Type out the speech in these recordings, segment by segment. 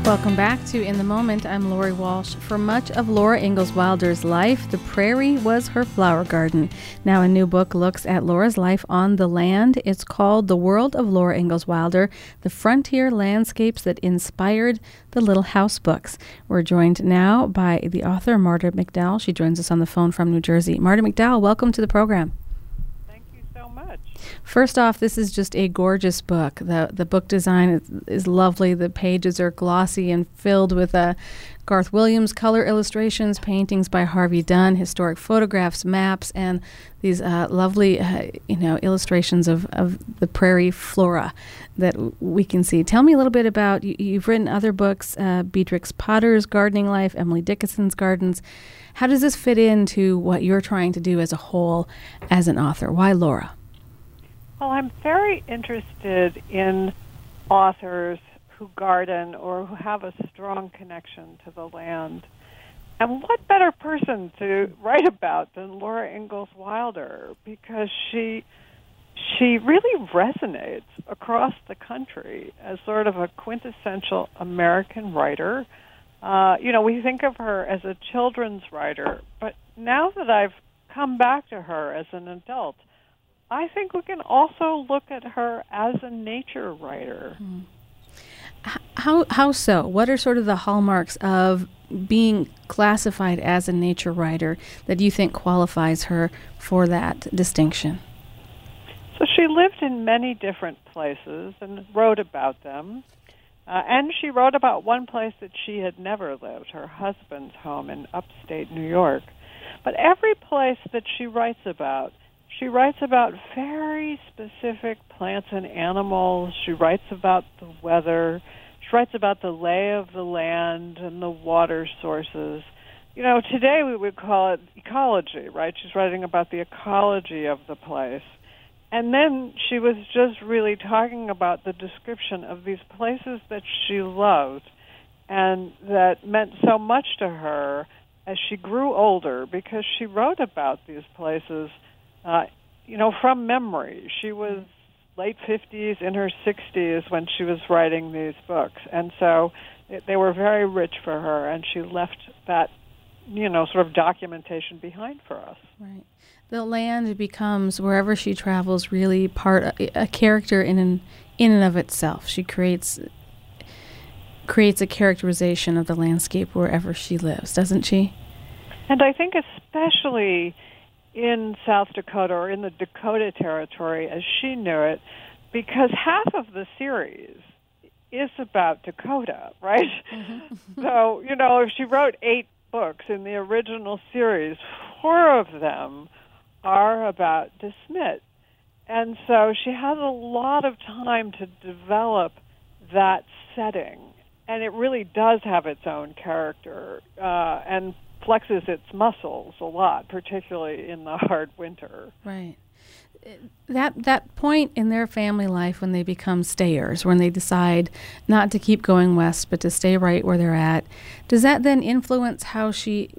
Welcome back to In the Moment. I'm Lori Walsh. For much of Laura Ingalls Wilder's life, the prairie was her flower garden. Now a new book looks at Laura's life on the land. It's called The World of Laura Ingalls Wilder, The Frontier Landscapes That Inspired the Little House Books. We're joined now by the author, Marta McDowell. She joins us on the phone from New Jersey. Marta McDowell, welcome to the program. First off, this is just a gorgeous book. The book design is lovely. The pages are glossy and filled with Garth Williams color illustrations, paintings by Harvey Dunn, historic photographs, maps, and these lovely illustrations of the prairie flora that we can see. Tell me a little bit about, you've written other books, Beatrix Potter's Gardening Life, Emily Dickinson's Gardens. How does this fit into what you're trying to do as a whole as an author? Why Laura? Well, I'm very interested in authors who garden or who have a strong connection to the land. And what better person to write about than Laura Ingalls Wilder, because she really resonates across the country as sort of a quintessential American writer. We think of her as a children's writer, but now that I've come back to her as an adult, I think we can also look at her as a nature writer. How so? What are sort of the hallmarks of being classified as a nature writer that you think qualifies her for that distinction? So she lived in many different places and wrote about them. And she wrote about one place that she had never lived, her husband's home in upstate New York. But every place that she writes about very specific plants and animals. She writes about the weather. She writes about the lay of the land and the water sources. Today we would call it ecology, right? She's writing about the ecology of the place. And then she was just really talking about the description of these places that she loved and that meant so much to her as she grew older, because she wrote about these places from memory. She was late 50s, in her 60s when she was writing these books. And so they were very rich for her, and she left that, sort of documentation behind for us. Right. The land becomes, wherever she travels, really a character in and of itself. She creates a characterization of the landscape wherever she lives, doesn't she? And I think especially in South Dakota, or in the Dakota Territory as she knew it, because half of the series is about Dakota, right? Mm-hmm. So, if she wrote 8 books in the original series, 4 of them are about DeSmet. And so she has a lot of time to develop that setting, and it really does have its own character, and flexes its muscles a lot, particularly in the hard winter. Right. That point in their family life when they become stayers, when they decide not to keep going west but to stay right where they're at, does that then influence how she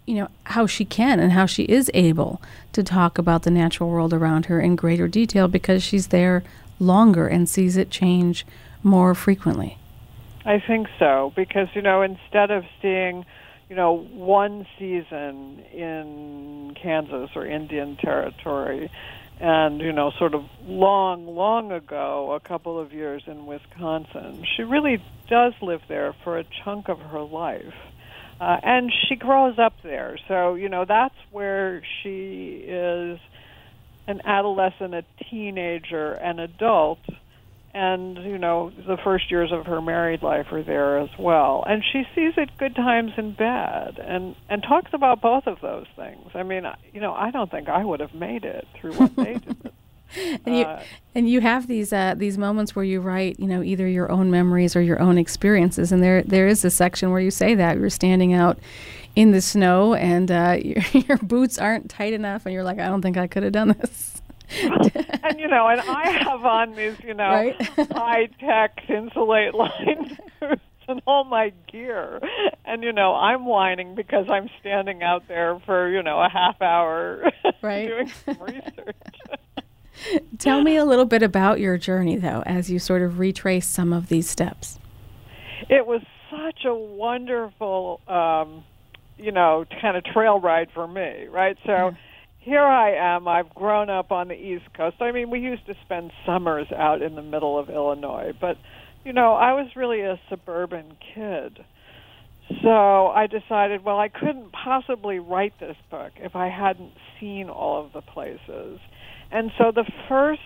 can and how she is able to talk about the natural world around her in greater detail because she's there longer and sees it change more frequently? I think so, because, instead of seeing one season in Kansas or Indian Territory and, sort of long ago, a couple of years in Wisconsin, she really does live there for a chunk of her life. And she grows up there. So, that's where she is an adolescent, a teenager, an adult. And, the first years of her married life are there as well. And she sees it good times and bad, and talks about both of those things. I mean, I don't think I would have made it through what they did. And you have these moments where you write, either your own memories or your own experiences. And there is a section where you say that you're standing out in the snow and your boots aren't tight enough, and you're like, I don't think I could have done this. And I have on these, right? high-tech insulate line boots and all my gear. And, I'm whining because I'm standing out there for, a half hour right. doing some research. Tell me a little bit about your journey, though, as you sort of retrace some of these steps. It was such a wonderful, kind of trail ride for me, right? So here I am. I've grown up on the East Coast. I mean, we used to spend summers out in the middle of Illinois, but, I was really a suburban kid. So I decided, well, I couldn't possibly write this book if I hadn't seen all of the places. And so the first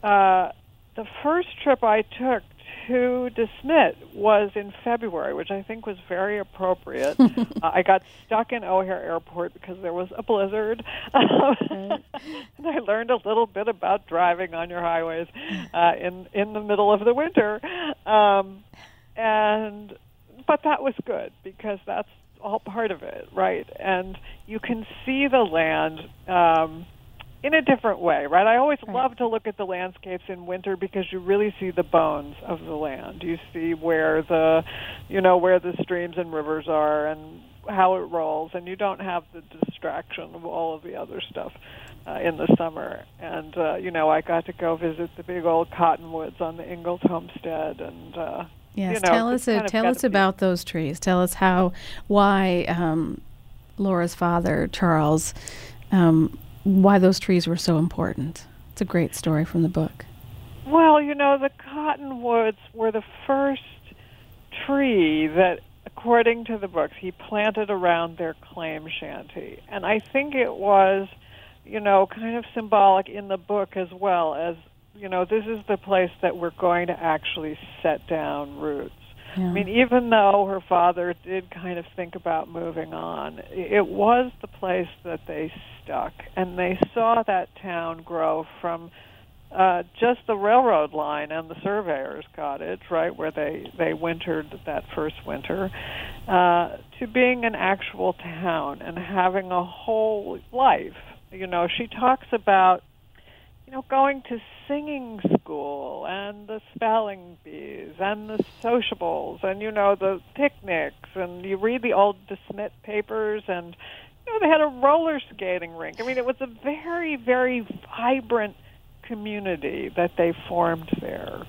trip I took to DeSmet was in February, which I think was very appropriate. I got stuck in O'Hare Airport because there was a blizzard. And I learned a little bit about driving on your highways in the middle of the winter. But that was good because that's all part of it, right? And you can see the land in a different way, right? I always love to look at the landscapes in winter because you really see the bones of the land. You see where the streams and rivers are and how it rolls, and you don't have the distraction of all of the other stuff in the summer. And I got to go visit the big old cottonwoods on the Ingalls homestead, and yes, tell us about those trees. Tell us why Laura's father, Charles, why those trees were so important. It's a great story from the book. Well, the cottonwoods were the first tree that, according to the books, he planted around their claim shanty. And I think it was, kind of symbolic in the book as well as, this is the place that we're going to actually set down roots. Yeah. I mean, even though her father did kind of think about moving on, it was the place that they stuck, and they saw that town grow from just the railroad line and the surveyor's cottage, right, where they wintered that first winter, to being an actual town and having a whole life. She talks about going to singing school and the spelling bees and the sociables and, the picnics. And you read the old DeSmet papers and, they had a roller skating rink. I mean, it was a very, very vibrant community that they formed there.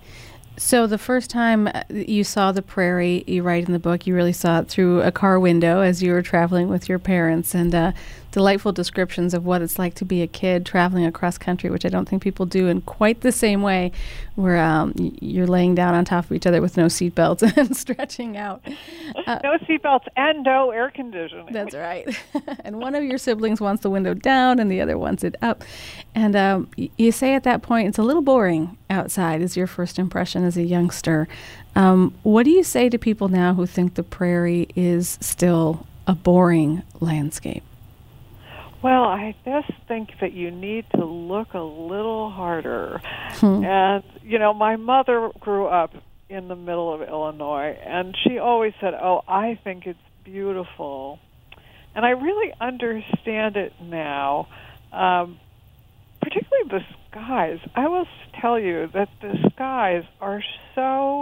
So the first time you saw the prairie, you write in the book, you really saw it through a car window as you were traveling with your parents, and delightful descriptions of what it's like to be a kid traveling across country, which I don't think people do in quite the same way, where you're laying down on top of each other with no seatbelts and stretching out. No seatbelts and no air conditioning. That's right. And one of your siblings wants the window down and the other wants it up. And you say at that point, it's a little boring outside, is your first impression as a youngster. What do you say to people now who think the prairie is still a boring landscape? Well, I just think that you need to look a little harder. And, my mother grew up in the middle of Illinois, and she always said, I think it's beautiful. And I really understand it now, particularly the skies. I will tell you that the skies are so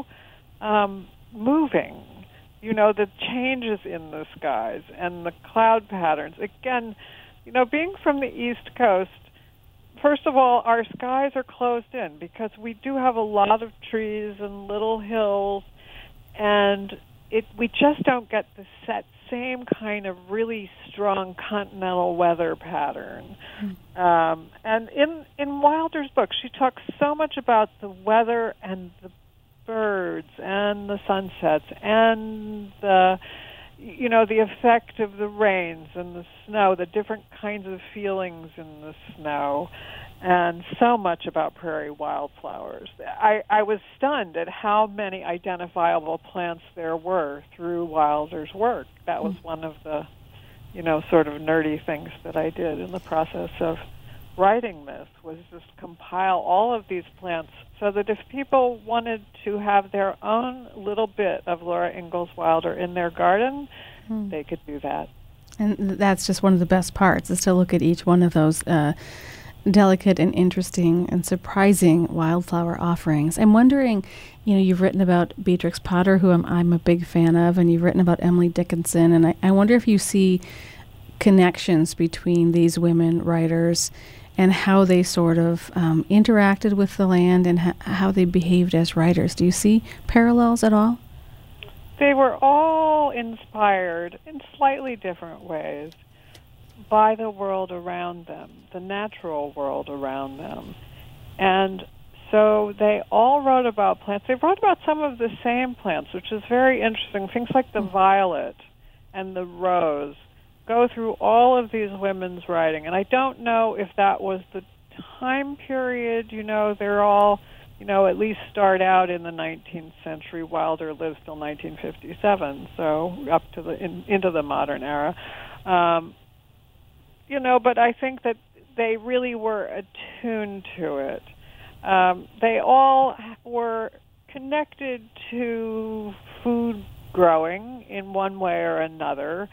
moving. The changes in the skies and the cloud patterns. Again, being from the East Coast, first of all, our skies are closed in because we do have a lot of trees and little hills, and we just don't get the same kind of really strong continental weather pattern. And in Wilder's book, she talks so much about the weather and the birds and the sunsets and the effect of the rains and the snow, the different kinds of feelings in the snow, and so much about prairie wildflowers. I was stunned at how many identifiable plants there were through Wilder's work. That was one of the, sort of nerdy things that I did in the process of writing this, was just compile all of these plants so that if people wanted to have their own little bit of Laura Ingalls Wilder in their garden, they could do that. And that's just one of the best parts, is to look at each one of those delicate and interesting and surprising wildflower offerings. I'm wondering, you've written about Beatrix Potter, who I'm a big fan of, and you've written about Emily Dickinson, and I wonder if you see connections between these women writers and how they sort of interacted with the land and how they behaved as writers. Do you see parallels at all? they were all inspired in slightly different ways by the world around them, the natural world around them. And so they all wrote about plants. They wrote about some of the same plants, which is very interesting. Things like the violet and the rose go through all of these women's writing. And I don't know if that was the time period. They're all, at least start out in the 19th century. Wilder lived till 1957, so up to into the modern era. But I think that they really were attuned to it. They all were connected to food growing in one way or another.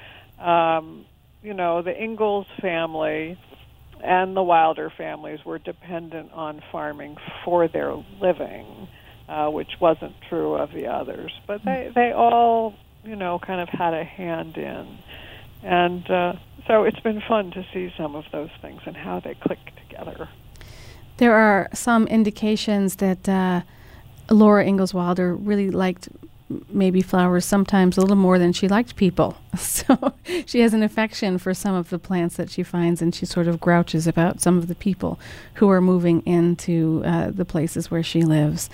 The Ingalls family and the Wilder families were dependent on farming for their living, which wasn't true of the others. But they all, kind of had a hand in. And so it's been fun to see some of those things and how they click together. There are some indications that Laura Ingalls Wilder really liked maybe flowers sometimes a little more than she liked people. So she has an affection for some of the plants that she finds, and she sort of grouches about some of the people who are moving into the places where she lives.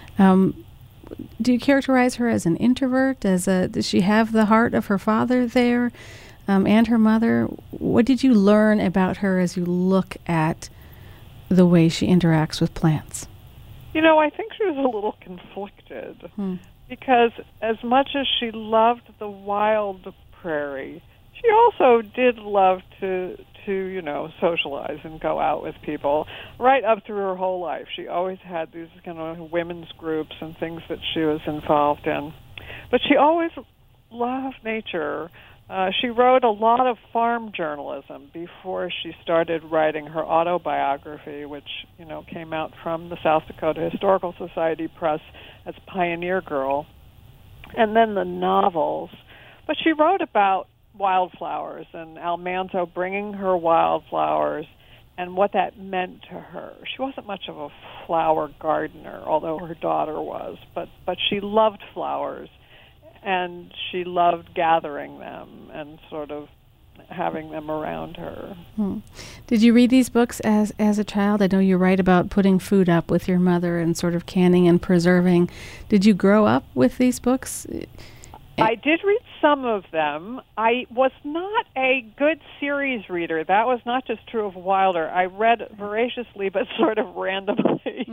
Do you characterize her as an introvert? Does she have the heart of her father there and her mother? What did you learn about her as you look at the way she interacts with plants? I think she was a little conflicted. Because as much as she loved the wild prairie, she also did love to socialize and go out with people right up through her whole life. She always had these kind of women's groups and things that she was involved in. But she always loved nature. She wrote a lot of farm journalism before she started writing her autobiography, which, came out from the South Dakota Historical Society Press as Pioneer Girl, and then the novels. But she wrote about wildflowers and Almanzo bringing her wildflowers and what that meant to her. She wasn't much of a flower gardener, although her daughter was, but she loved flowers, and she loved gathering them and sort of having them around her. Did you read these books as a child? I know you write about putting food up with your mother and sort of canning and preserving. Did you grow up with these books? I did read some of them. I was not a good series reader. That was not just true of Wilder. I read voraciously but sort of randomly.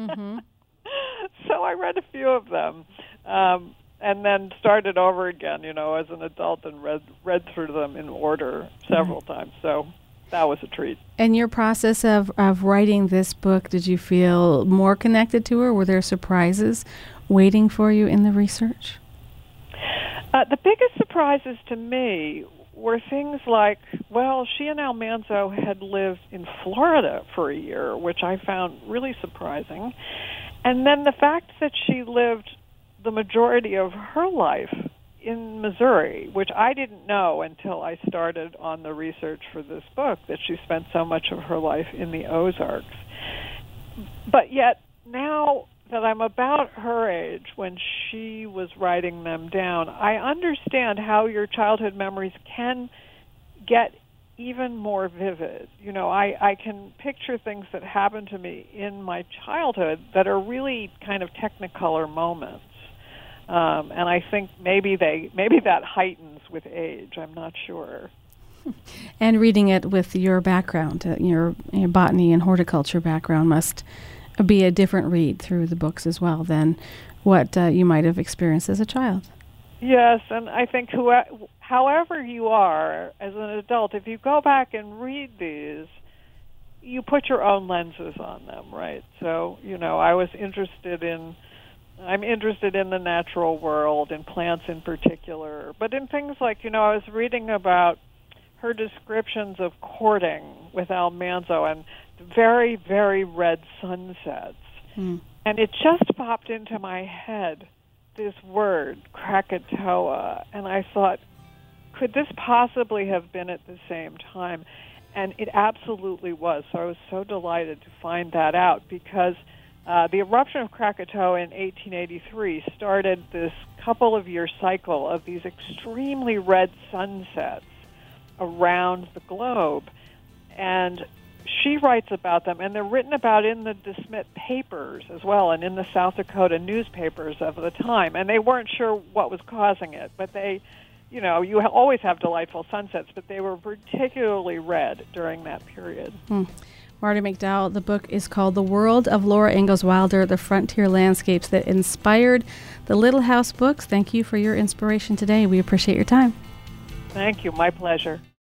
So I read a few of them. And then started over again, as an adult, and read through them in order several times. So that was a treat. And your process of writing this book, did you feel more connected to her? Were there surprises waiting for you in the research? The biggest surprises to me were things like, she and Almanzo had lived in Florida for a year, which I found really surprising. And then the fact that she lived the majority of her life in Missouri, which I didn't know until I started on the research for this book, that she spent so much of her life in the Ozarks. But yet, now that I'm about her age, when she was writing them down, I understand how your childhood memories can get even more vivid. I can picture things that happened to me in my childhood that are really kind of technicolor moments. And I think maybe that heightens with age. I'm not sure. And reading it with your background, your botany and horticulture background, must be a different read through the books as well than what you might have experienced as a child. Yes, and I think however you are as an adult, if you go back and read these, you put your own lenses on them, right? So, I'm interested in the natural world, in plants in particular, but in things like, I was reading about her descriptions of courting with Almanzo and very, very red sunsets. And it just popped into my head, this word, Krakatoa, and I thought, could this possibly have been at the same time? And it absolutely was. So I was so delighted to find that out, because The eruption of Krakatoa in 1883 started this couple-of-year cycle of these extremely red sunsets around the globe. And she writes about them, and they're written about in the DeSmet papers as well, and in the South Dakota newspapers of the time. And they weren't sure what was causing it, but they, you always have delightful sunsets, but they were particularly red during that period. Marty McDowell, the book is called The World of Laura Ingalls Wilder, The Frontier Landscapes That Inspired the Little House Books. Thank you for your inspiration today. We appreciate your time. Thank you. My pleasure.